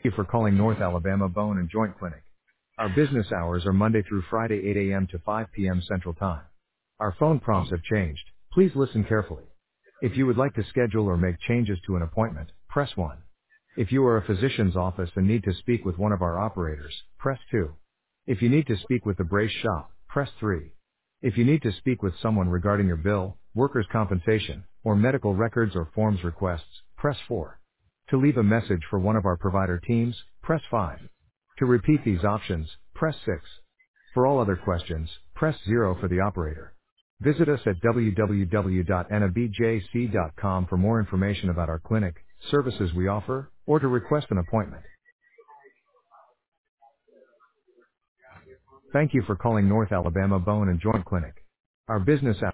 Thank you for calling North Alabama Bone and Joint Clinic. Our business hours are Monday through Friday 8 a.m. to 5 p.m. Central Time. Our phone prompts have changed. Please listen carefully. If you would like to schedule or make changes to an appointment, press 1. If you are a physician's office and need to speak with one of our operators, press 2. If you need to speak with the brace shop, press 3. If you need to speak with someone regarding your bill, workers' compensation, or medical records or forms requests, press 4. To leave a message for one of our provider teams, press 5. To repeat these options, press 6. For all other questions, press 0 for the operator. Visit us at www.nabjc.com for more information about our clinic, services we offer, or to request an appointment. Thank you for calling North Alabama Bone and Joint Clinic. Our business hours